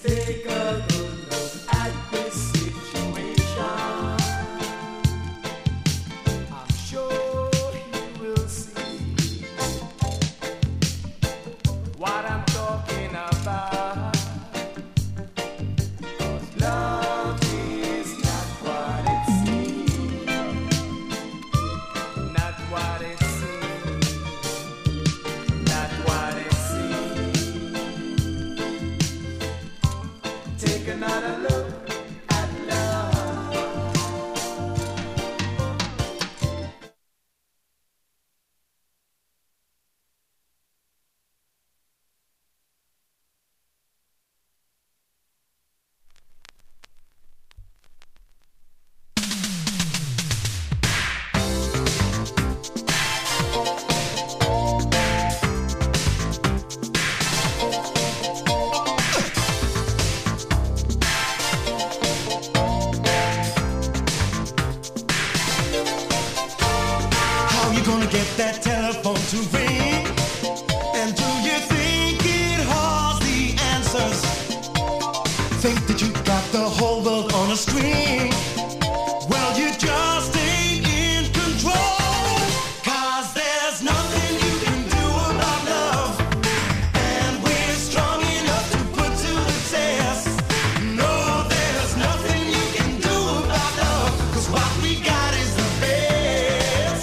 Take a good look at this situation. I'm sure you will see what I'm talking about. 'Cause love is not what it seems, not what it seems, not what it seems. Take another look at love. How you gonna get that telephone to ring? And do you think it has the answers? Think that you got the whole world on a string? Well, you just ain't in control. 'Cause there's nothing you can do about love. And we're strong enough to put to the test. No, there's nothing you can do about love. 'Cause what we got is the best.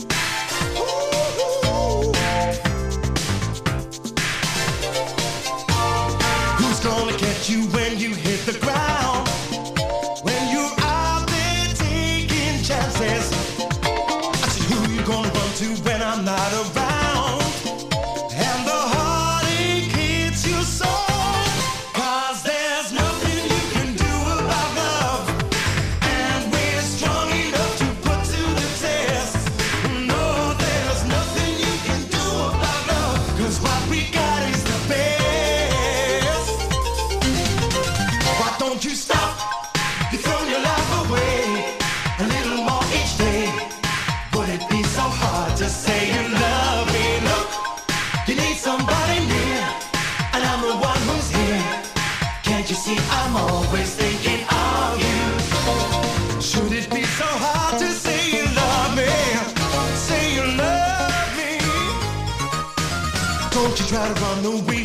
Who's gonna catch you when you hit the ground? When you're out there taking chances? I said, who you gonna run to when I'm not around? And the heartache hits you so. 'Cause there's nothing you can do about love. And we're strong enough to put to the test. No, there's nothing you can do about love. 'Cause what we got is the best. Why don't you stop? You throw your life away a little more each day. Would it be so hard to say you love me? Look, you need somebody near, and I'm the one who's here. Can't you see I'm always thinking of you? Should it be so hard to say you love me? Say you love me. Don't you try to run away